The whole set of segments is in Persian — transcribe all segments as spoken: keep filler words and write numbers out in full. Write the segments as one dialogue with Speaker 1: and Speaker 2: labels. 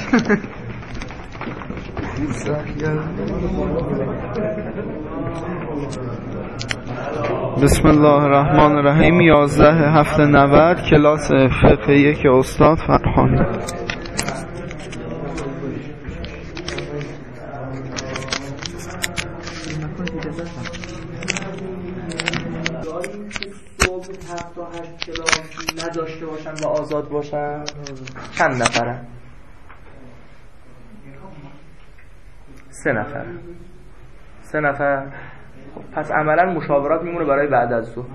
Speaker 1: بسم الله الرحمن الرحیم. یازده هفته نود کلاس فقه یک استاد فرهانی.
Speaker 2: نداشته باشن و آزاد باشن چند نفره؟ سه نفر. سه نفر. خب پس عملا مشاورات میمونه برای بعد از ظهر.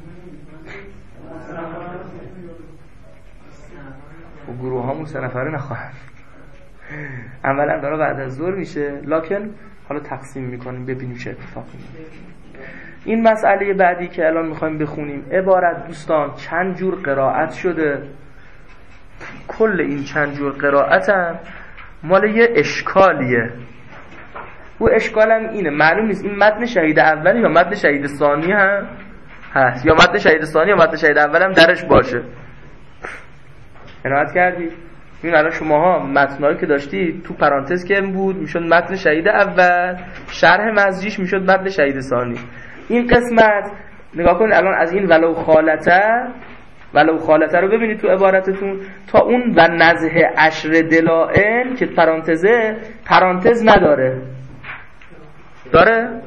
Speaker 2: و گروه هامون سه نفره نخواهن. عملا برای بعد از ظهر میشه، لکن حالا تقسیم میکنیم ببینیم چه اتفاقی میفته. این مسئله بعدی که الان میخوایم بخونیم، عبارت دوستان چند جور قرائت شده. کل این چند جور قرائت هم مال یه اشکالیه. او اشکال هم اینه، معلوم نیست این متن شهید اولی یا متن شهید ثانی هم هست، یا متن شهید ثانی یا متن شهید اول هم درش باشه. عنایت کردید؟ این الان شماها متنایی که داشتید تو پرانتز که بود میشد متن شهید اول، شرح مزجیش میشد متن شهید ثانی. این قسمت نگاه کنید الان از این ولو خالته ولو خالته رو ببینید تو عبارتتون تا اون و نزه عشر دلائل که پرانتزه، پرانتز نداره. داره؟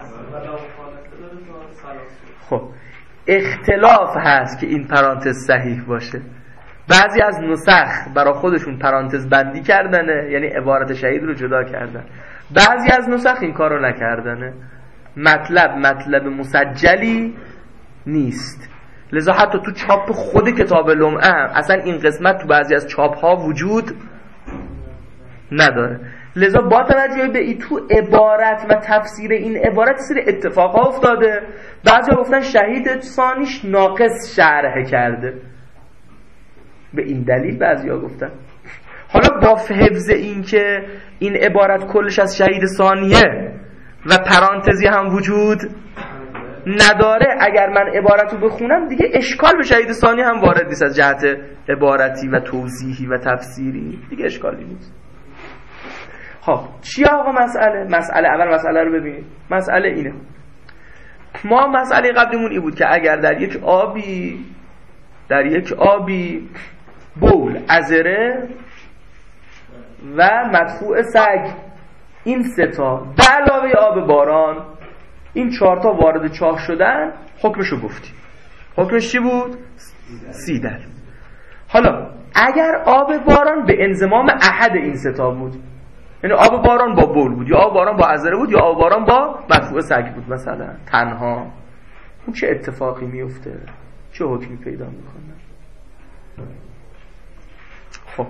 Speaker 2: خب اختلاف هست که این پرانتز صحیح باشه. بعضی از نسخ برای خودشون پرانتز بندی کردنه، یعنی عبارت شهید رو جدا کردن. بعضی از نسخ این کار رو نکردنه. مطلب مطلب مسجلی نیست، لذا حتی تو چاپ خود کتاب لمعه هم اصلا این قسمت تو بعضی از چاپ ها وجود نداره. لذا با توجه به این تو عبارت و تفسیر این عبارت سری اتفاقا افتاده. بعضی ها گفتن شهید ثانیش ناقص شرح کرده، به این دلیل بعضی ها گفتن. حالا با حفظ این که این عبارت کلش از شهید ثانیه و پرانتزی هم وجود نداره، اگر من عبارت رو بخونم دیگه اشکال به شهید ثانی هم وارد نیست. از جهت عبارتی و توضیحی و تفسیری دیگه اشکالی نیست. خب چیه آقا مسئله؟ مسئله اول مسئله رو ببینید. مسئله اینه، ما مسئله قبلیمون این بود که اگر در یک آبی در یک آبی بول، عذره و مدفوع سگ، این سه تا به علاوه آب باران، این چهار تا وارد چاه شدن، حکمشو گفتیم. حکمش چی بود؟ سی دل. حالا اگر آب باران به انضمام احد این سه تا بود، یعنی آب باران با بول بود، یا آب باران با عذره بود، یا آب باران با مدفوع سگ بود مثلا تنها، اون چه اتفاقی میفته؟ چه حکمی پیدا میکنه؟ خب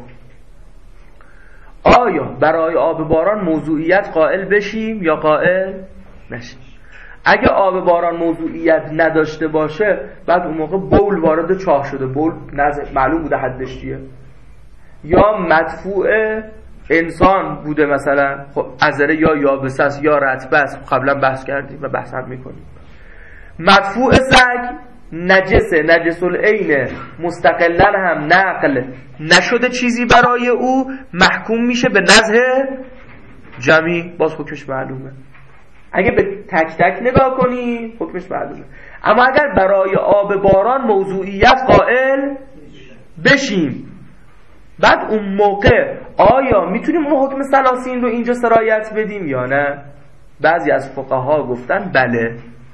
Speaker 2: آیا برای آب باران موضوعیت قائل بشیم یا قائل نشیم؟ اگه آب باران موضوعیت نداشته باشه، بعد اون موقع بول وارد چاه شده، بول معلوم بوده حدش چیه، یا مدفوع انسان بوده مثلا، خب عذره یا یابسه است یا رطبه است، قبلا بحث کردیم و بحث هم میکنیم. مدفوع سگ نجسه، نجس العین، مستقلا هم نقل نشده چیزی برای او، محکوم میشه به نزه جمعی، باز حکمش معلومه. اگه به تک تک نگاه کنی حکمش معلومه. اما اگر برای آب باران موضوعیت قائل بشیم، بعد اون موقع آیا میتونیم اون حکم ثلاثین رو اینجا سرایت بدیم یا نه؟ بعضی از فقها گفتن بله،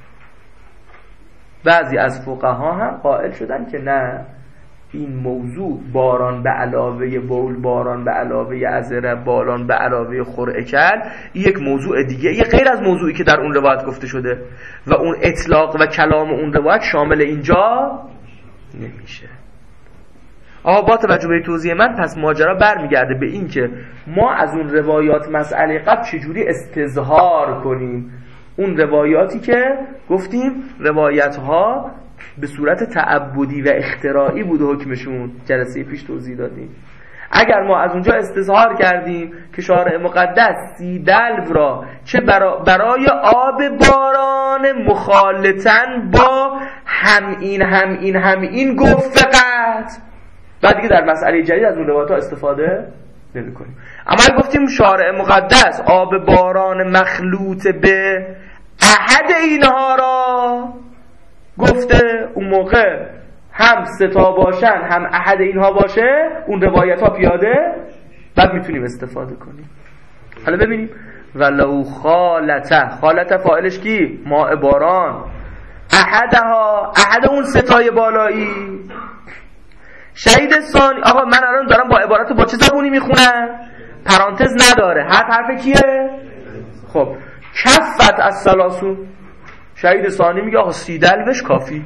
Speaker 2: بعضی از فقها هم قائل شدن که نه، این موضوع باران به علاوه بول، باران به علاوه عذره، باران به علاوه خرعکل، یک موضوع دیگه، یه غیر از موضوعی که در اون روایت گفته شده و اون اطلاق و کلام اون روایت شامل اینجا نمیشه. آها با توجه به توضیح من، پس ماجرا برمیگرده به این که ما از اون روایات مسئله قبل چجوری استظهار کنیم. اون روایاتی که گفتیم روایت ها به صورت تعبدی و اختراعی بود حکمشون، جلسه پیش توضیح دادیم. اگر ما از اونجا استظهار کردیم که شارع مقدس سی دلو را چه برا برای آب باران مخالطن با هم این هم این هم این گفت فقط، بعد دیگه در مسئله جدید از اون روایت ها استفاده نمی کنیم. اما گفتیم شارع مقدس آب باران مخلوط به احد اینها را گفته، اون موقع هم ستا باشن هم احد اینها باشه، اون روایت ها پیاده، بعد میتونیم استفاده کنیم. حالا ببینیم ولو خالته، خالته فاعلش کی؟ ماء باران، احدها، احد اون ستای بالایی. شهید ثانی، آقا من الان دارم با عبارت با چه زبونی میخونم؟ پرانتز نداره، هر حرف کیه؟ خب کفت از سلاسون. شهید ثانی میگه آقا سی دلوش کافی.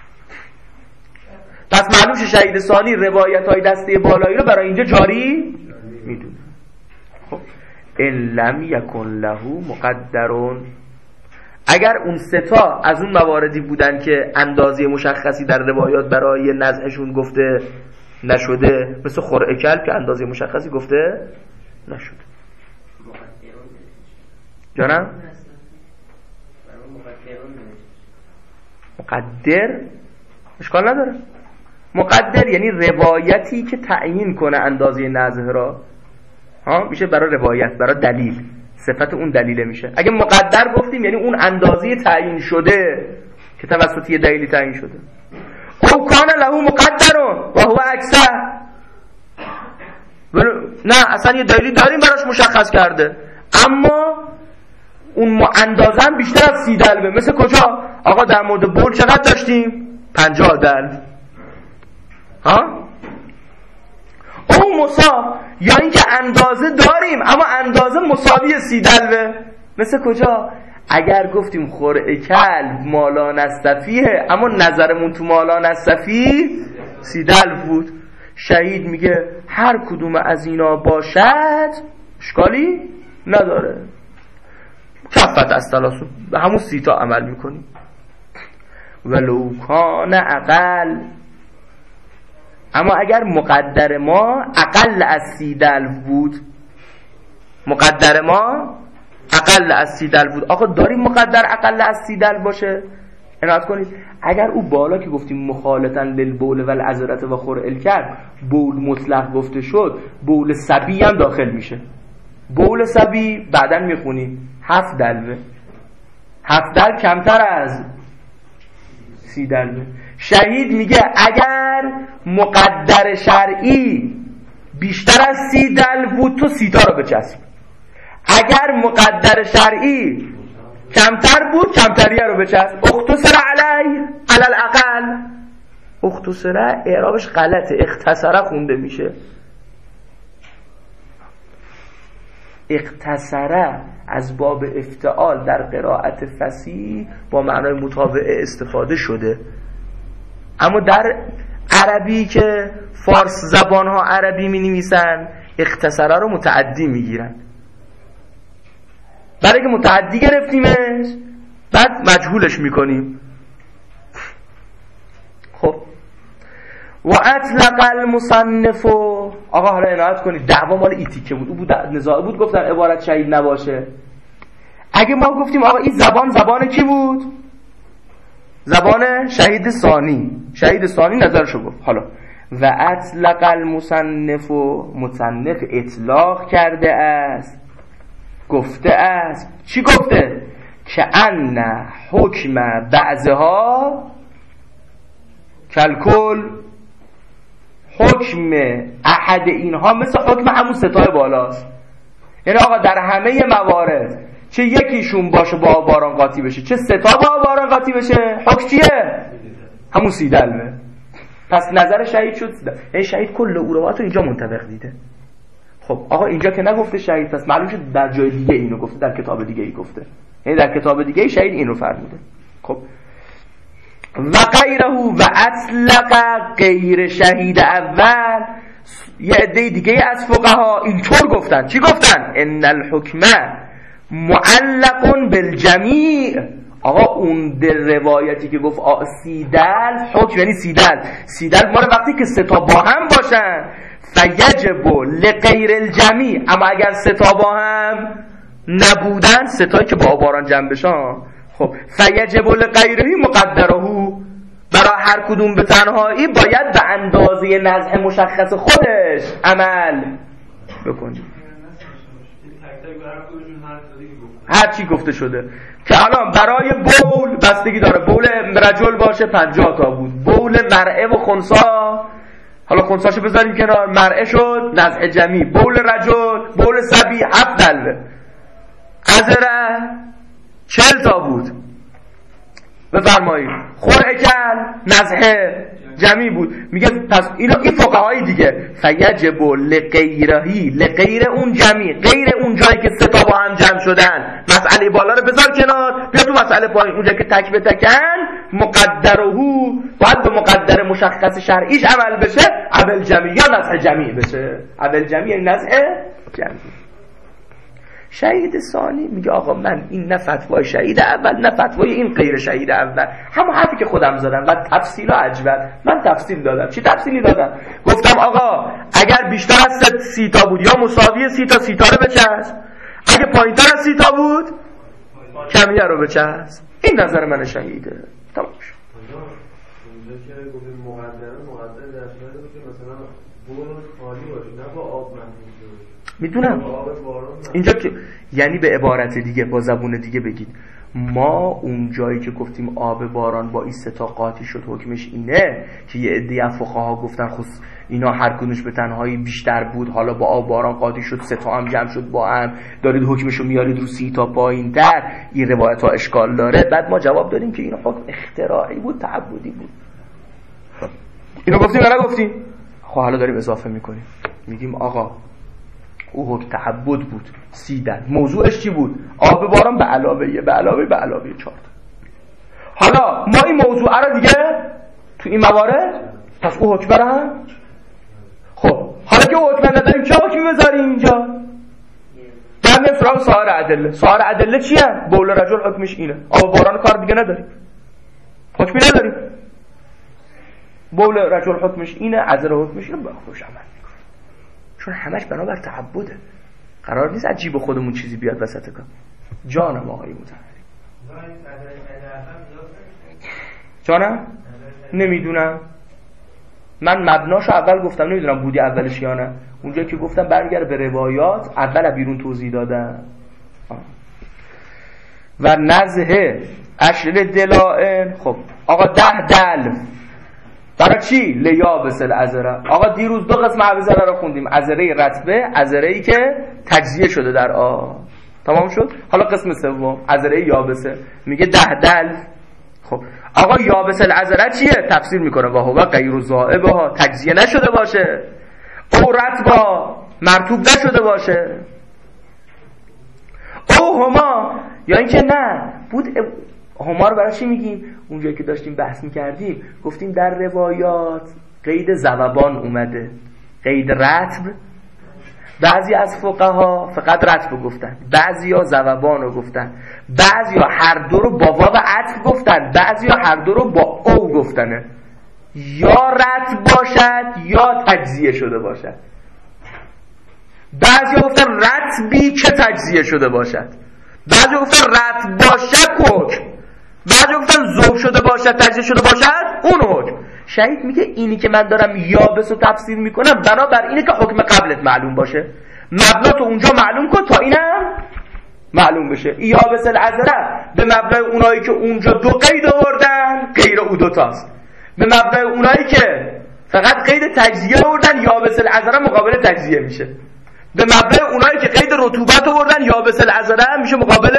Speaker 2: پس معلوم شه شهید ثانی روایت های دسته بالایی رو برای اینجا جاری میدونه. خب ان لم یکن له مقدرون، اگر اون ستا از اون مواردی بودن که اندازه مشخصی در روایات برای نزعشون گفته نشده، مثل خرع کلب که اندازه مشخصی گفته نشده. جانم؟ مقدر اشکال نداره. مقدر یعنی روایتی که تعیین کنه اندازه نزع را، ها میشه برای روایت، برای دلیل، صفت اون دلیله میشه. اگه مقدر گفتیم یعنی اون اندازه تعیین شده که توسط یه دلیلی تعیین شده. او کان له مقدرون و هو اکثر، نه اصلا یه دلیلی داریم براش مشخص کرده، اما اون اندازه هم بیشتر از سی دلوه. مثل کجا؟ آقا در مورد بول چقدر داشتیم؟ پنجاه دلو. ها؟ او مسا، یا اینکه اندازه داریم اما اندازه مساوی سی دلوه. مثل کجا؟ اگر گفتیم خرع کلب مالا نستفیه اما نظرمون تو مالا نستفی سی دلو بود، شهید میگه هر کدوم از اینا باشد اشکالی نداره، کفت از تلاسون، به همون سی تا عمل میکنیم. ولو کان اقل، اما اگر مقدر ما اقل از سی دلو بود، مقدر ما اقل از سی دلو بود. آقا داریم مقدر اقل از سی دلو باشه؟ عنایت کنید اگر او بالا که گفتیم مخالطن للبول و العذرت و خرع الکلب بول مطلق گفته شد، بول صبی هم داخل میشه. بول صبی بعداً میخونیم هفت دلوه، هفت دلو کمتر از سی دلوه. شهید میگه اگر مقدر شرعی بیشتر از سی دلو بود تو سی تا رو بچسب، اگر مقدر شرعی کمتر بود کمتریه رو بچسب. اختصر علی علی الاقل، اختصر اعرابش غلطه، اختصره خونده میشه. اختصره از باب افتعال در قرائت فصیح با معنای مطابقه استفاده شده، اما در عربی که فارس زبان ها عربی می نویسن اختصره رو متعدی می گیرن. برای که متعدی گرفتیمش بعد مجهولش می کنیم. خب و اطلق المصنف، آقا حالا عنایت کنید دعوا مال ایتیکه بود، او بود نزاع بود، گفتن عبارت شهید نباشه. اگه ما گفتیم آقا این زبان زبان کی بود؟ زبان شهید ثانی. شهید ثانی نظرشو گفت. حالا و اطلق المصنف، مصنف اطلاق کرده است، گفته است. چی گفته؟ که ان حکم بعضها کلکل، حکم احد اینها مثل حکم همون ستای بالاست. یعنی آقا در همه موارد چه یکیشون باشه با باران قاطی بشه چه ستا با باران قاطی بشه، حکم چیه؟ همون سی دلوه. پس نظر شهید شد سی دلوه. یعنی شهید کل اوروات رو اینجا منطبق دیده. خب آقا اینجا که نگفته شهید، پس معلوم شد در جای دیگه اینو گفته، در کتاب دیگه ای گفته. یعنی در کتاب دیگه شهید این رو فرموده. خب و غیره و اطلق غیر شهید اول، یه عده دیگه از فقها اینطور گفتن. چی گفتن؟ ان الحکم معلق بالجمیع. آقا اون در روایتی که گفت سیدل حکم یعنی سیدل، سیدل مال وقتی که ستا با هم باشن فیجب لغیر الجمیع، اما اگر ستا با هم نبودن، ستایی که با باران جمع بشن، خب فیجب لغیره مقدره، برای هر کدوم به تنهایی باید به اندازه نزع مشخص خودش عمل بکنیم. هر چی گفته شده که الان برای بول بستگی داره، بول رجل باشه پنجاه تا بود، بول مرعه و خنثا، حالا خنثاشو بذاریم کنار، مرعه شد نزع جمعی، بول رجل، بول صبی هفت دلوه، عذره چهل تا بود. بفرمایید خرعه کل نزع جمعی بود. میگه پس اینا این فقهای دیگه فیجب لغیرهی، لغیر اون جمعی، غیر اون جایی که سه تا با هم جمع شدن، مسئله بالا رو بذار کنار، بیا تو مسئله پایین، اونجا که تک به تکن مقدرهو باید به مقدر مشخص شرعیش عمل بشه، عمل جمعی یا نزع جمعی بشه. عمل جمعی یعنی نزع جمعی. شهید ثانی میگه آقا من این نه فتوای شهید اول نه فتوای این غیر شهید اول، همون حرفی که خودم زدم و تفصیل و عجبت. من تفصیل دادم. چی تفصیلی دادم؟ گفتم آقا اگر بیشتر از سی تا بود یا مساوی سی تا سی تا رو بچسب، اگه پایینتر از سی تا بود کمیه رو بچسب. این نظر من شهیده. تمام شد.
Speaker 3: اونجا که گفتیم مقدمه مقدمه در صورتی که مثلا بول خالی باشه نه با آب محمول باشه.
Speaker 2: میدونم اینجا که یعنی به عبارت دیگه با زبون دیگه بگید ما اون جایی که گفتیم آب باران با این سه تا قاطی شد حکمش اینه که یه عده فقها گفتن خود اینا هر کدومش به تنهایی بیشتر بود، حالا با آب باران قاطی شد سه تا هم جمع شد با هم، دارید حکمشو میارید رو سی تا پایین‌تر، این روایت ها اشکال داره. بعد ما جواب دادیم که این حکم اختراعی بود، تعبدی بود. اینو گفتیم یا نگفتیم؟ خب حالا داریم اضافه میکنیم، میگیم آقا او حکم تعبد بود سیدن، موضوعش چی بود؟ آب باران به علاوه یه به علاوه به علاوه چهار. حالا ما این موضوع رو دیگه تو این موارد پس او حکم برم. خب حالا که حکم نداریم چه حکمی بذاریم اینجا؟ برمیم سراغ سایر ادله. سایر ادله چیه؟ بول رجل حکمش اینه، آب باران کار دیگه نداریم، حکمی نداریم. بول رجل حکمش اینه، عذر حکمش اینه، با خوش عمل میکنه، چون همش بنابر تعبده. قرار نیست عجیب خودمون چیزی بیاد وسط کار. جانم آقای مطهری جانم نمیدونم، من مبناشو اول گفتم، نمیدونم بودی اولش یا نه. اونجا که گفتم برمیگره به روایات، اول بیرون توضیح دادم. و نزهه اشل دلائل. خب آقا ده دل برای چی؟ لیابس العذره. آقا دیروز دو قسم عذره رو خوندیم، عذره رطبه، عذره‌ای که تجزیه شده در آب. تمام شد. حالا قسم سوم عذره یابسه، میگه ده دل. خب آقا یابس العذره چیه؟ تفسیر میکنه و هو غیر ذائبها، تجزیه نشده باشه، او رطبا مرطوب نشده باشه، او هما یا اینکه نه بود. هما رو برای چی میگیم؟ اونجایی که داشتیم بحث میکردیم گفتیم در روایات قید ذوبان اومده، قید رطب. بعضی از فقها فقط رطب گفتن، بعضی ها ذوبان رو گفتن، بعضی ها هر دو رو با واو عطف گفتن، بعضی ها هر دو رو با او گفتنه، یا رطب باشد یا تجزیه شده باشد. بعضی ها گفتن رطبی که تجزیه شده باشد، بعضی ها گفتن رطب باشد حکم، بعضی ها گفتن ذوب شده باشد تجزیه شده باشد اون حکم. شهید میگه اینی که من دارم یابس رو تفسیر میکنم بنابر اینه که حکم قبلت معلوم باشه، مبنا تو اونجا معلوم کن تا اینم معلوم بشه. یابس العذره به مبنای اونایی که اونجا دو قید آوردن، غیر او دوتاست. به مبنای اونایی که فقط قید تجزیه آوردن، یابس العذره مقابل تجزیه میشه. به مبنای اونایی که قید رطوبت آوردن، یابس العذره میشه مقابل.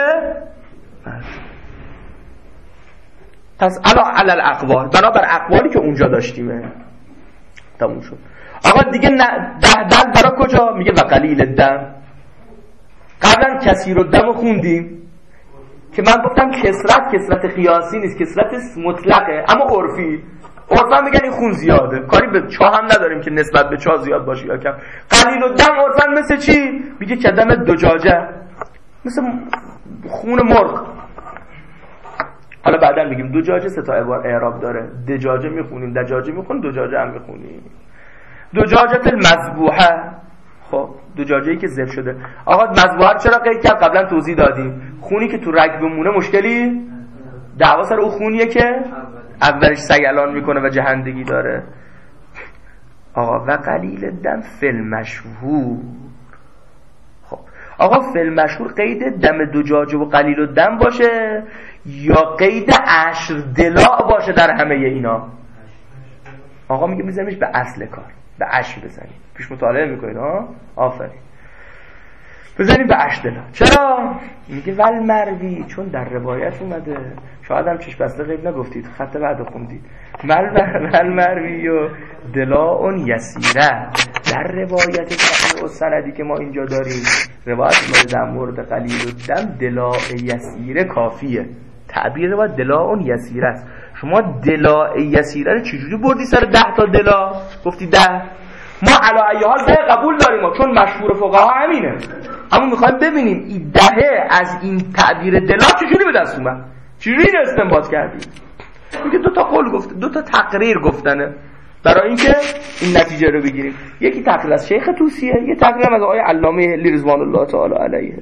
Speaker 2: پس علا علی الاقوال، بنابر اقوالی که اونجا داشتیمه. تموم شد. آقا دیگه ده دل برای کجا؟ میگه و قلیل الدم. قبلا کثیر الدم رو خوندیم که من گفتم کثرت کثرت قیاسی نیست، کثرت مطلقه اما عرفی. عرفا میگن این خون زیاده، کاری به چا هم نداریم که نسبت به چا زیاد باشه یا کم. قلیل الدم عرفا مثل چی؟ میگه که دم دجاجه، مثل خون مرغ. حالا بعدا میگیم دجاجه سه تا اعراب داره، دجاجه میخونیم، دجاجه میخونیم، دجاجه هم میخونیم. دجاجه المذبوحه، خب دجاجه‌ای که ذبح شده. آقا مذبوحه چرا قید کرد؟ قبلا توضیح دادیم. خونی که تو رگ بمونه مشکلی دعوا سر اون خونیه که اولش سیلان میکنه و جهندگی داره. آقا و قلیل الدم فی المشهور، آقا فعل مشهور قید دم دجاجه و قلیل و دم باشه یا قید عشر دلاء باشه در همه اینا؟ آقا میگه میزنیمش به اصل کار، به عشر بزنیم. پیش مطالعه میکنید ها؟ آفرین. بزنیم به عشر دلاء. چرا؟ میگه ول مروی، چون در روایت اومده، شاید هم چشم بسته غیب نگفتید، خط بعد خوندید. ول مروی و دلاء یسیره، در روایت صحیح و سندی که ما اینجا داریم، روایت ما در مورد قلیل و دم دلاء یسیره کافیه. تعبیر روایت دلاء یسیره است. شما دلاء یسیره رو چجوری بردی سر ده تا دلاء؟ گفتی ده. ما علی ای حال ده قبول داریم ما، چون مشهور فقها همینه، اما میخوایم ببینیم این دهه از این تعبیر دلاء چجوری به دست اومد، چجوری این استنباط کردیم. میگه دو تا قول گفته، دو تا تقریر گفتنه برای اینکه این نتیجه رو بگیریم. یکی تقریر از شیخ طوسیه، یه تقریر از آقای علامه هلی رضوان الله تعالی علیه.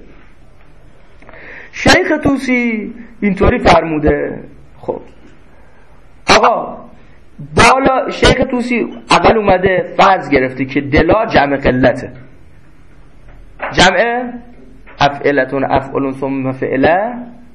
Speaker 2: شیخ طوسی اینطوری فرموده. خب آقا بالا شیخ طوسی اول اومده فرض گرفته که دلا جمع قلته، جمع افعلتون افعلون ثم فعله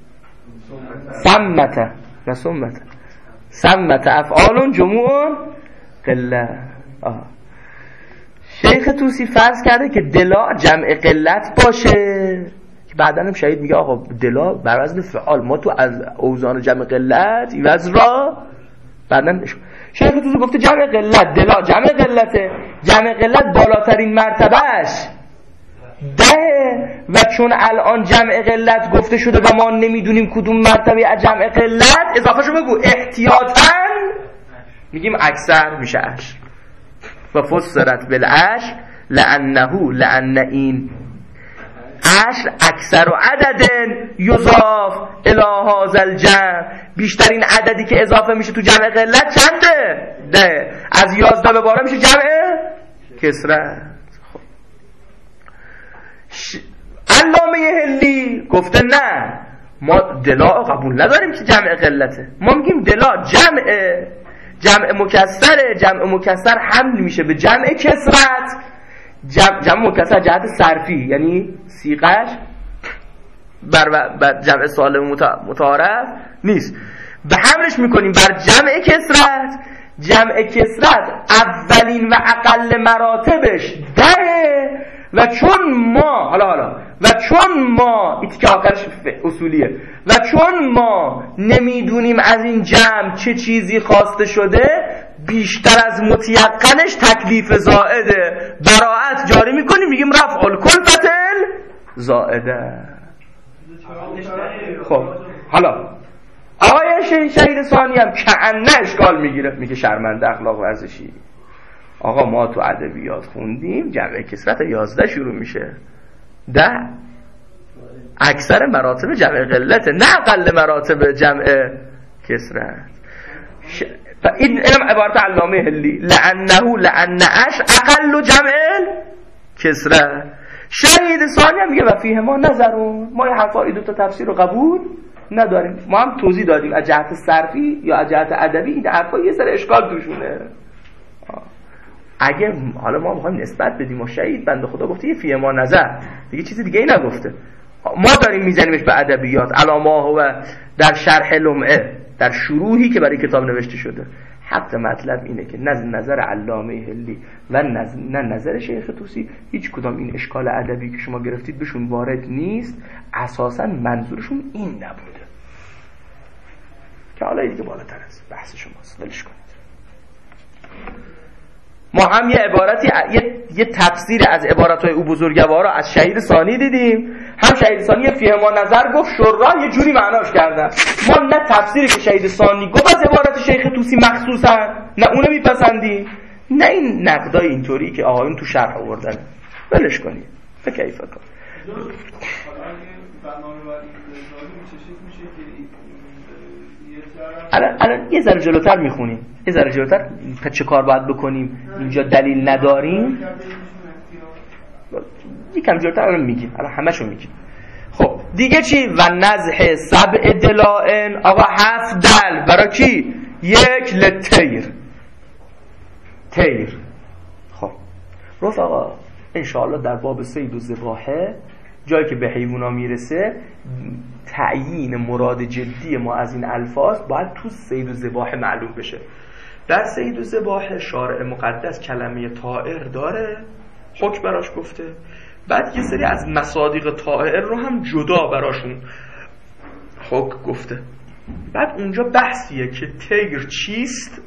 Speaker 2: سمته نه سمته سمته افعالون جموع قله. آه. شیخ طوسی فرض کرده که دلا جمع قلت باشه، که بعدا هم شهید میگه آقا دلا بر وزن فعال، ما تو از اوزان جمع قلت این وزن را بعدا شیخ طوسی گفته جمع قلت، دلا جمع قلته، جمع قلت بالاترین مرتبهش ده، و چون الان جمع قلت گفته شده و ما نمیدونیم کدوم مرتبه از جمع قلت، اضافه شو بگو احتیاطاً میگیم اکثر میشه عشر. و فسرت بالعشر لانه لان این عشر اکثر و عدد یضاف الی هذا الجمع، بیشترین عددی که اضافه میشه تو جمع قلت چنده؟ ده. از یازده به بالا میشه جمع کسرت. خب ش... علامه هلی گفته نه، ما دلا قبول نداریم که جمع قلته، ما میگیم دلا جمع جمع مکسره، جمع مکسر حمل میشه به جمع کسرت. جمع, جمع مکسر جهت صرفی یعنی سیغش بر, بر جمع سالم متعارف نیست، به حملش میکنیم بر جمع کسرت. جمع کسرت اولین و اقل مراتبش ده، و چون ما حالا حالا و چون ما ایتی که آخرش اصولیه، و چون ما نمیدونیم از این جمع چه چیزی خواسته شده، بیشتر از متیقنش تکلیف زائده، براعت جاری میکنیم میگیم رفع الکلفتل زائده. خب حالا آقای شهید ثانی هم کأنه اشکال میگیره، میگه شرمنده اخلاق ورزشی. آقا ما تو ادبیات خوندیم جمع کسرت یازده شروع میشه، ده اکثر مراتب جمع قلته، نه اقل مراتب جمع کسرت. ش... این اینم عبارت علامه هلی، لانه لان اش اقل جمع کسرت. شهید ثانی هم میگه و فیه ما نظرون، ما این حرفا دو تا تفسیر رو قبول نداریم. ما هم توضیح دادیم از جهت صرفی یا از جهت ادبی این حرفا یه سر اشکال توشونه. اگه حالا ما میخوایم نسبت بدیم و شهید بنده خدا گفته یه فیه ما نظر، دیگه چیز دیگه ای نگفته، ما داریم میزنیمش به ادبیات. علامه و در شرح لمعه، در شروحی که برای کتاب نوشته شده، حق مطلب اینه که نه نظر علامه هلی و نه نظر شیخ طوسی هیچ کدام این اشکال ادبی که شما گرفتید بهشون وارد نیست، اساسا منظورشون این نبوده، که حالا دیگه بالاتر از بحث شماست، ولش کنید. ما هم یه عبارتی یه, یه تفسیر از عبارت‌های او بزرگوارا از شهید ثانی دیدیم، هم شهید ثانی فیه ما نظر گفت، شورا یه جوری معناش کردن. ما نه تفسیری که شهید ثانی گفت از عبارت شیخ طوسی مخصوصا نه اونو میپسندیم، نه این نقدای اینطوری که آقایون تو شرح آوردن، ولش کنید. فکیف کن الان الان یه ذره جلوتر میخونیم، یه ذره جلوتر تا چه کار باید بکنیم، اینجا دلیل نداریم، یکم جلوتر الان میگیم، الان همشو میگیم. خب دیگه چی؟ و نزح سبع دلائن، آقا هفت دل برای کی؟ یک لتیر تیر. خب رفقا انشاءالله در باب صید و ذباحه جایی که به حیوونا میرسه تعیین مراد جدی ما از این الفاظ باید تو صید و ذباح معلوم بشه. در صید و ذباح شارع مقدس کلمه طائر داره، حکم براش گفته، بعد یه سری از مصادیق طائر رو هم جدا براشون حکم گفته. بعد اونجا بحثیه که تیر چیست،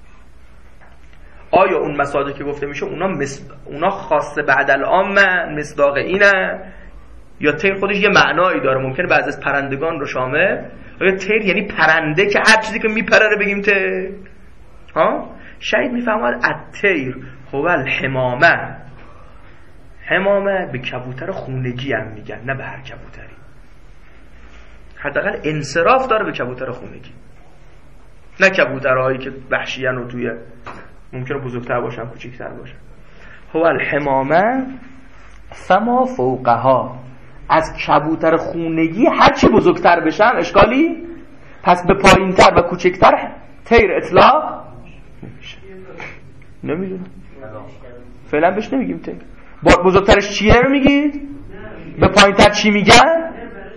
Speaker 2: آیا اون مصادیقی که گفته میشه اونا مصد... اونا خاصه بعد الان من مصداق اینه، یا تیر خودش یه معنایی داره، ممکنه بعضی از پرندگان رو شامل، آیا تیر یعنی پرنده که هر چیزی که میپره رو بگیم تیر؟ ها؟ شاید میفهمد التیر هو الحمامه، حمامه به کبوتر خونگی هم میگن، نه به هر کبوتری، حداقل انصراف داره به کبوتر خونگی، نه کبوترهایی که وحشیان و توی ممکنه بزرگتر باشن کوچیکتر باشن. هو الحمامه فما فوقها، از کبوتر خونگی هرچی بزرگتر بشن اشکالی، پس به پایینتر و کوچکتر تیر اطلاق نمیشه. نمیدونم فعلا بهش نمیگیم تیر. بزرگترش چیه رو میگید؟ به پایینتر چی میگن؟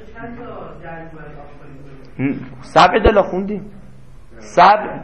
Speaker 2: سبع دلا خوندیم، سبع.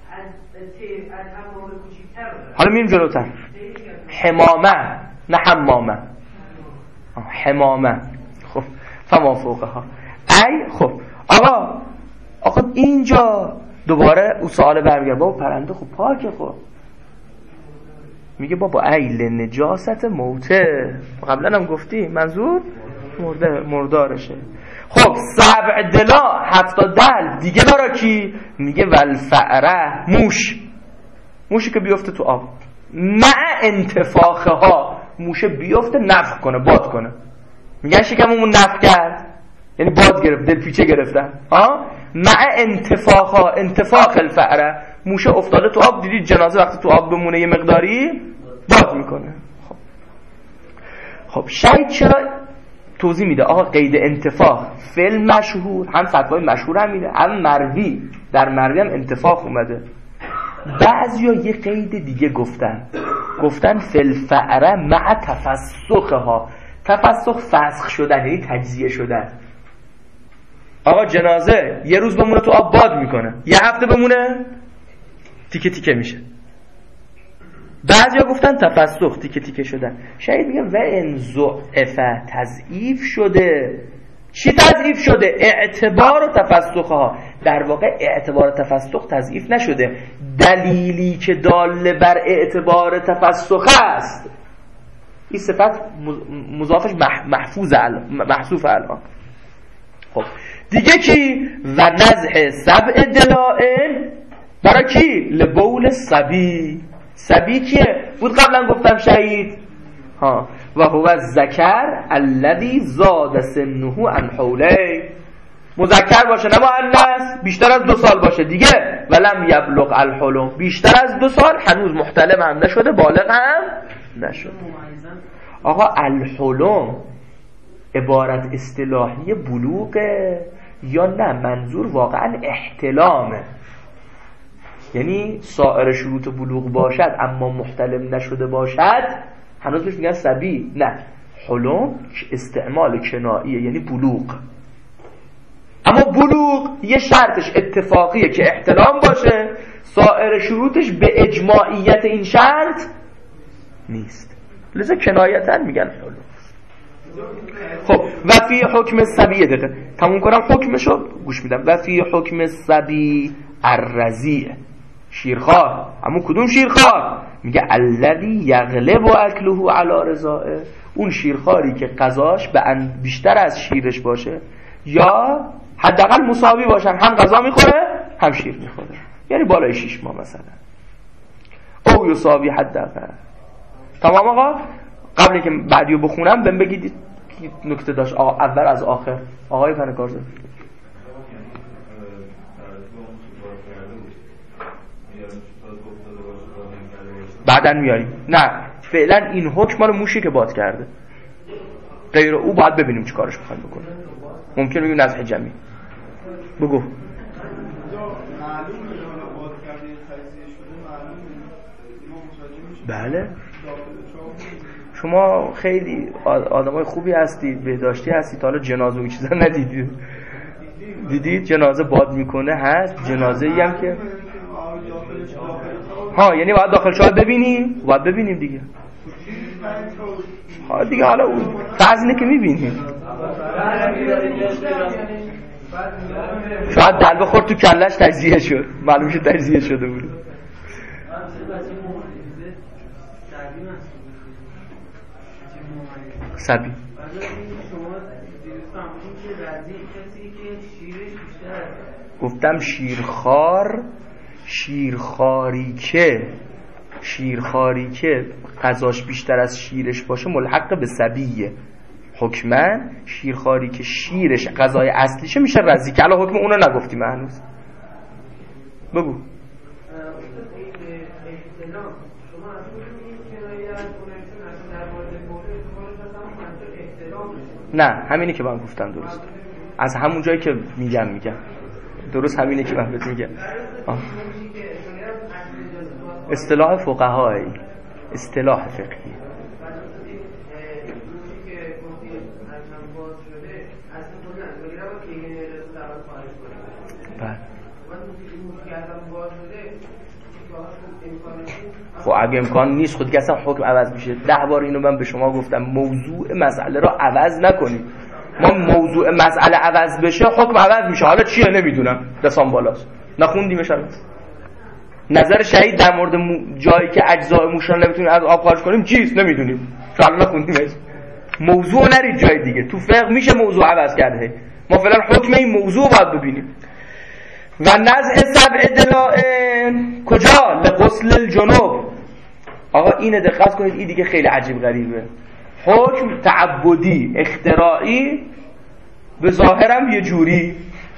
Speaker 2: حالا میریم جلوتر. حمامه نه حمامه، حمامه. خب فما فوقها ای. خب آقا آقا اینجا دوباره اون سوال برمیگرد، بابا پرنده خب پاکه، خب میگه بابا ایل نجاست موته، قبلا هم گفتی منظور مرده مردارشه. خب سبع دلا هفتا دل دیگه برا کی؟ میگه والفعره، موش، موشی که بیفته تو آب، مع انتفاخه ها، موشه بیفته نفخ کنه، باد کنه، میگن شکممون نفخ کرد یعنی باد گرفت، دل پیچه گرفتن ها. مع انتفاخ ها، انتفاخ الفعره، موشه افتاده تو آب، دیدید جنازه وقتی تو آب بمونه یه مقداری باد میکنه. خب خب شاید چرا توضیح میده آقا قید انتفاخ فعل مشهور، هم فتوای مشهور هم میده، هم مروی، در مروی هم انتفاخ اومده. بعضیا یه قید دیگه گفتن، گفتن فعل فعره مع تفسخها، تفسخ فسخ شدن یعنی تجزیه شدن. آقا جنازه یه روز بمونه تو آب باد میکنه، یه هفته بمونه تیکه تیکه میشه. بعضیا گفتن تفسخ تیکه تیکه شدن. شاید میگه و ان ضعف تضعیف شده. چی تضعیف شده؟ اعتبار و تفسخها. در واقع اعتبار و تفسخ تضعیف نشده، دلیلی که دال بر اعتبار تفسخ است این صفت مضافش محفوظ الان، محذوف الان. خب دیگه کی؟ و نزح سبع دلائل برای کی؟ لبول صبی. صبی کیه؟ بود قبلا گفتم شهید ها. و هو الذکر الذی زاد سنه عن حوله، مذکر باشه نه مؤنث، بیشتر از دو سال باشه دیگه. ولم یبلغ الحلم، بیشتر از دو سال، هنوز محتلم هم نشده، بالغ هم نشده. آقا الحلم عبارت اصطلاحی بلوغه یا نه منظور واقعا احتلامه؟ یعنی سایر شروط بلوغ باشد اما محتلم نشده باشد هنوز بهش میگن صبی. نه، حلم استعمال کناییه یعنی بلوغ. اما بلوغ یه شرطش اتفاقیه که احتلام باشه، سایر شروطش به اجماعیت این شرط نیست، لذا کنایتا میگن حلم. خب و فی حکم الصبی، دقیقه تموم کنم حکمشو گوش میدم. و فی حکم الصبی الرضیع، شیرخوار. اما کدوم شیرخوار؟ میگه الذی یغلب اکله علی رضائه، اون شیرخواری که غذاش به بیشتر از شیرش باشه یا حداقل مساوی باشن، هم غذا میخوره هم شیر میخوره، یعنی بالای شش ماه مثلا، او یساوی حداقل. تمام آقا؟ قبل اینکه بعدیو بخونم بهم بگید نکته داشت آقا اول از آخر. آقای فنکارزاده بعدن میاریم. نه فعلا این حکم مال موشی که باد کرده، غیر او باید ببینیم چی کارش بخوایم بکنه. ممکن بگیم نزح جمعی. بگو. بله شما خیلی آدمای خوبی هستید، بهداشتی هستید، تا حالا جنازه و این چیزا ندیدید؟ دیدید جنازه باد میکنه هست، جنازه ای هم که ها یعنی باید داخل شاید ببینیم، باید ببینیم دیگه. ها دیگه حالا اون بعضی که میبینیم شاید دلبه خورد تو کلش تجزیه شد، معلوم شد تجزیه شده بود. سبی گفتم شیرخوار، شیرخواری که شیرخواری که غذاش بیشتر از شیرش باشه ملحق به سبیه حکمن. شیرخواری که شیرش غذای اصلیشه میشه رزی، که الان حکم اونو نگفتیم هنوز. بگو. نه همینی که من گفتم درست، از همون جایی که میگم میگم درست همینی که من بهت میگم. اصطلاح فقهایی، اصطلاح فقهی. خب اگه امکان نیست خود دیگه اصلا حکم عوض میشه. ده بار اینو من به شما گفتم، موضوع مسئله را عوض نکنید. ما موضوع مسئله عوض بشه حکم عوض میشه. حالا چیه نمیدونم، دستان بالاست، نخوندیمش الان. نظر شهید در مورد مو... جایی که اجزای موش را نمیتونیم از آب خارج کنیم چیست نمیدونیم، چون الان نخوندیمش. موضوع نرید جای دیگه. تو فقه میشه موضوع عوض کرده. ما فعلا حکم این موضوع باید ببینیم. و نزع سبع دلاء کجا؟ لغسل الجنوب. آقا اینه دقت کنید، این دیگه خیلی عجیب غریبه. حکم تعبدی اختراعی به ظاهرم یه جوری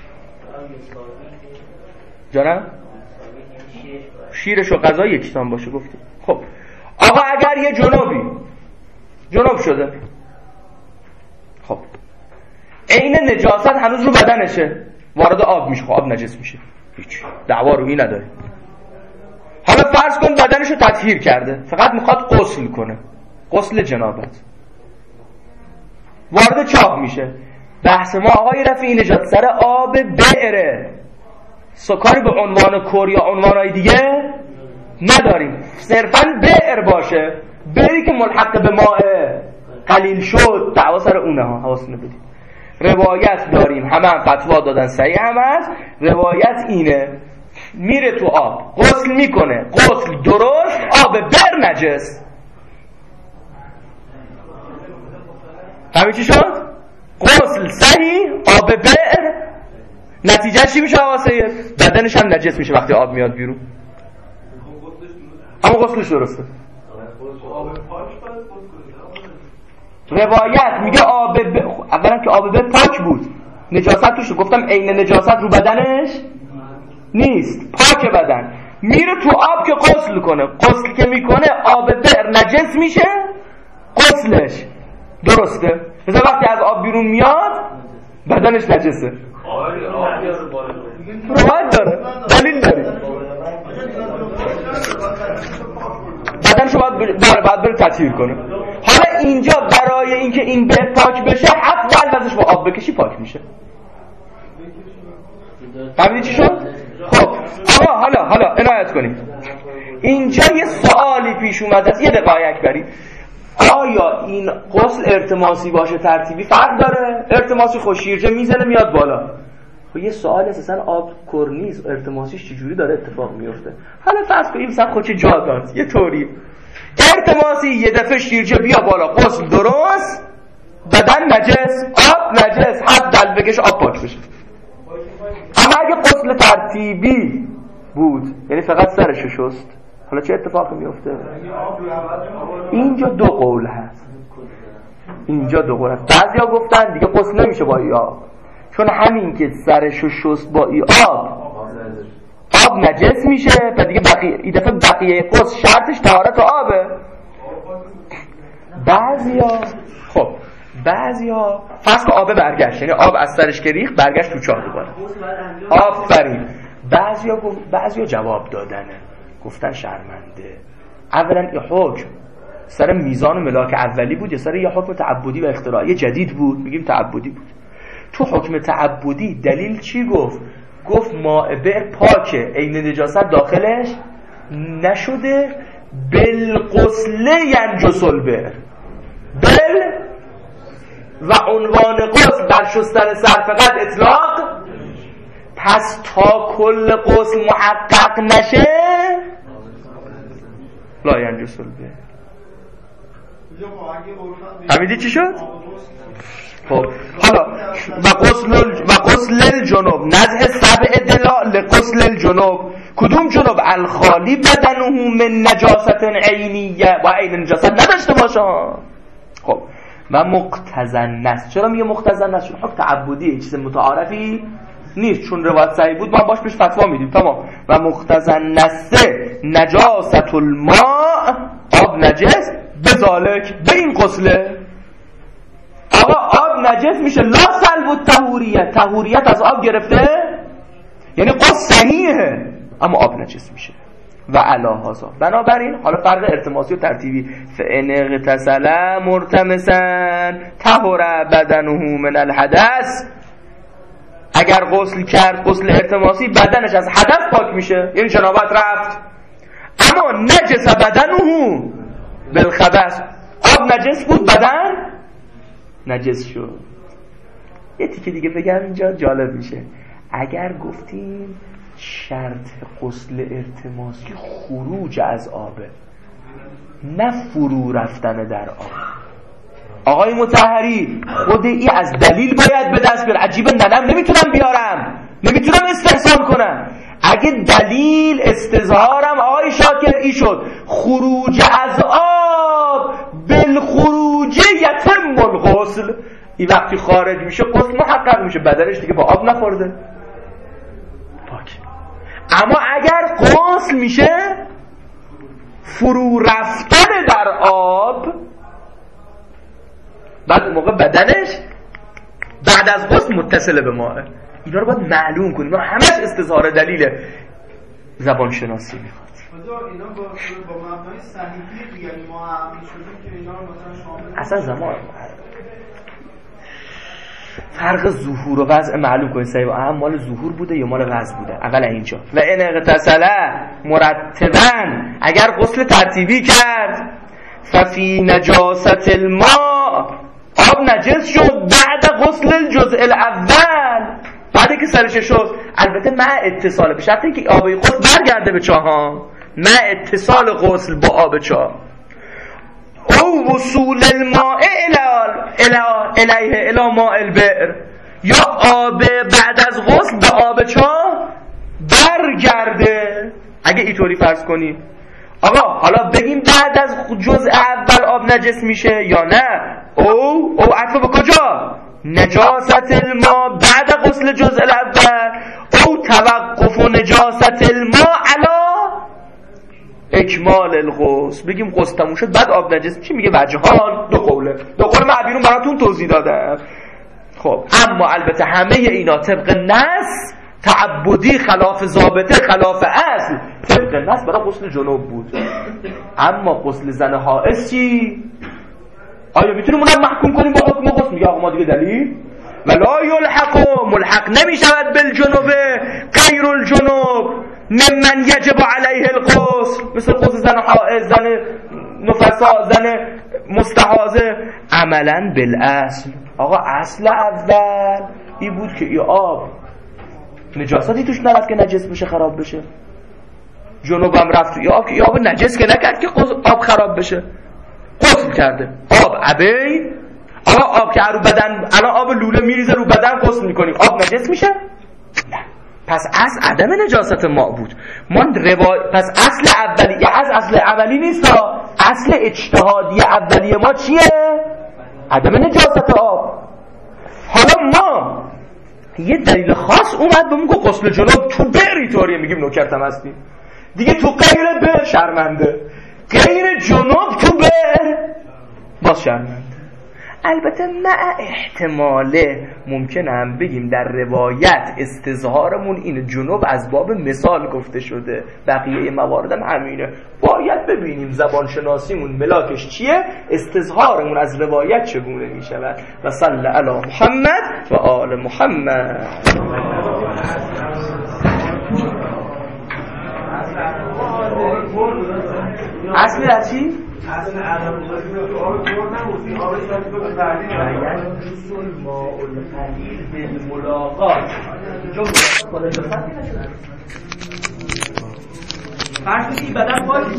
Speaker 2: جانم شیرش و غذا یکسان باشه گفتیم. خب آقا اگر یه جنوبی جنوب شده، خب عین نجاست هنوز رو بدنشه، وارد آب میشه، خب آب نجس میشه، هیچ دعوا روی نداره. حالا فرض کن بدنشو تطهیر کرده، فقط میخواد غسل کنه، غسل جنابت، وارد چاه میشه. بحث ما آقای رفیعی نژاد سر آب بئره، سکاری به عنوان کور یا عنوانهای دیگه نداریم، صرفا بئر باشه. بئری که ملحق به ماء قلیل شد دعوا سر اونه ها، حواستون بدید. روایت داریم، همه هم فتوا دادن، صحیح هم هست. روایت اینه میره تو آب غسل میکنه، غسل درست، آب بر نجس. همین چی شد؟ غسل صحیح، آب بر، نتیجه چی میشه؟ آسیه بدنش هم نجس میشه وقتی آب میاد بیرون. اما غسلش درسته. روایت میگه آب ب... اولا که آب ب پاک بود، نجاست توش، گفتم عین نجاست رو بدنش نیست، پاک بدن. میره تو آب که غسل کنه، غسل که میکنه آب بر نجس میشه، غسلش درسته. مثلا وقتی از آب بیرون میاد بدنش نجسه. روایت داره، دلیل داره، بدنشو باید بره باید بره تطهیر کنه. حالا اینجا برای اینکه این به پاک بشه حتما ازش با آب بکشی پاک میشه. فهمیدی چی شد؟ خب آقا حالا حالا عنایت کنید، اینجا یه سوالی پیش اومد از یه دقایق برید. آیا این غسل ارتماسی باشه ترتیبی فرق داره؟ ارتماسی خوشیرجه میزنه میاد بالا. خب یه سوال اساسا آب کرنیز ارتماسیش چجوری داره اتفاق میفته؟ حالا فرض کنیم مثلا خودش جا داد یه طوری ارتماسی یه دفعه شیرجه بیا بالا، غسل درست، بدن نجس، آب نجس، حد دل بکش آب پاک بشه. اما اگه غسل ترتیبی بود یعنی فقط سرشو شست، حالا چه اتفاقی میفته؟ اینجا دو قول هست، اینجا دو قول هست. بعضیا گفتن دیگه غسل نمیشه با ای آب، چون همین که سرشو شست با ای آب آب نجس میشه و دیگه بقیه این دفعه بقیه غسل شرطش طهارت آبه. بعضیا خب بعضیا فرض که آب برگشت، یعنی آب از سرش که ریخت برگشت تو چاه دوباره. آفرین. بعضیا بعضیا جواب دادنه، گفتن شرمنده. اولا این حکم سر میزان ملاک اولی بود یا سر یه حکم تعبدی و اختراعی جدید بود؟ میگیم تعبدی بود. تو حکم تعبدی دلیل چی گفت؟ گفت ماء بئر پاکه، عین نجاست داخلش نشده، بالغسل ینجس البئر، بل و عنوان غسل در شستن سر فقط اطلاق. پس تا کل غسل محقق نشه لا ینجس البئر. فهمیدی چی شد؟ خب حالا و غسل و غسل الجنوب نزح سبع دلال لغسل الجنوب، کدوم جنوب؟ الخالی بدنه من نجاست عینیه و عین نجاست نداشته باشه. خب و مقتضی نس. چرا میگه مقتضی نس؟ چون حکم تعبدیه، چیز متعارفی نیست، چون روایت صحیح بود ما باش بهش فتوا میدیم. تمام. و مقتضی نس نجاست الماء، آب نجس، بذالک به این غسله. آقا آب نجس میشه لا سلب الطهوریت، طهوریت از آب گرفته، یعنی غسل صحیحه اما آب نجس میشه. و علی هذا، بنابراین حالا فرق ارتماسی و ترتیبی، فان اغتسل مرتمسا طهر بدنه من الحدث، اگر غسل کرد غسل ارتماسی بدنش از حدث پاک میشه، یعنی جنابت رفت. اما نجس بدنه بالخبث، آب نجس بود بدن نجس شد. یه تیکه دیگه بگم اینجا جالب میشه. اگر گفتیم شرط غسل ارتماسی خروج از آبه، نه فرو رفتن در آب. آقای مطهری خود ای از دلیل باید به دست بیار. عجیبه ننم نمیتونم بیارم، نمیتونم استحسان کنم. اگه دلیل استظهارم آقای شاکر ای شد خروج از آب بالخروج یتم الغسل، این وقتی خارج میشه غسل محقق میشه، بدنش دیگه با آب نخورده پاک. اما اگر غسل میشه فرو رفتن در آب، بعد اون موقع بدنش بعد از غسل متصل به ماه. اینا رو باید معلوم کنیم، اینا همش استظهار دلیل زبان شناسی میخواد.
Speaker 3: اینا با با مبنای صحیحی دیگه ما هم می‌شدیم که اینا رو مثلا شامل
Speaker 2: اصلا زمان فرق ظهور و وضع معلوم کنید. صحیح اهم مال ظهور بوده یا مال وضع بوده اول اینجا. و ان اغتسل مرتبا، اگر غسل ترتیبی کرد، ففی نجاست الماء، آب نجس شد بعد غسل الجزء الاول، بعدی که سرش شد، البته مع اتصال، به شرطی که آب غسل برگرده به چاه ها، مع اتصال غسل با آب چاه. او وصول الماء الی الیه الی ماء البئر، یا آب بعد از غسل به آب چاه برگرده. اگه اینطوری فرض کنیم آقا حالا بگیم بعد از جزء اول آب نجس میشه یا نه، او او عطف به کجا؟ نجاست الماء بعد غسل جزء الاول، او توقف و نجاست الماء علا اکمال الغسل. بگیم غسل تموم شد بعد آب نجس چی میگه؟ وجهان، دو قوله، دو قول معبیرون براتون توضیح دادم. خب اما البته همه اینا طبق نص تعبدی، خلاف ضابطه، خلاف اصل، طبق نص برای غسل جنوب بود. اما غسل زن حائض چی؟ آیا میتونیم اونم محکوم کنیم با حکم غسل؟ میگه آقا ما دیگه دلیل ولا یلحق، ملحق نمیشود بالجنوب غیر الجنوب ممن یجب علیه الغسل، مثل غسل زن حائض، زن نفسا، زن مستحاضه. عملا بالاصل، آقا اصل اول این بود که ای آب نجاستی توش نرفت که نجس بشه خراب بشه، جنوبم رفت ای آب که ای آب نجس که نکرد که آب خراب بشه، غسل کرده آب عبی. آقا آب که رو بدن، الان آب لوله میریزه رو بدن غسل میکنیم، آب نجس میشه؟ نه. پس اصل عدم نجاست ما بود. ما روای... پس اصل اولیه از اصل اولی نیست، اصل اجتهادی اولیه ما چیه؟ عدم نجاست آب. حالا ما یه دلیل خاص اومد بهمون که غسل جنوب تو بری طوریه، میگیم نوکرتم هستیم دیگه، تو غیر بر شرمنده، غیر جنوب تو بر باز شرمنده. البته مع احتماله ممکنه هم بگیم در روایت استظهارمون این جنوب از باب مثال گفته شده، بقیه مواردم همینه. باید ببینیم زبان شناسیمون ملاکش چیه، استظهارمون از روایت چگونه می شود. و صلی علی محمد و آل محمد. اصلی از چی؟
Speaker 3: اصل عدم مذاکره تو آب کور نموزی آب شاید تو به تعلیم
Speaker 2: باید رسول ما القلیل به ملاقات اینجا ملاقات بالا جفتی نشده فرشتی بدن باید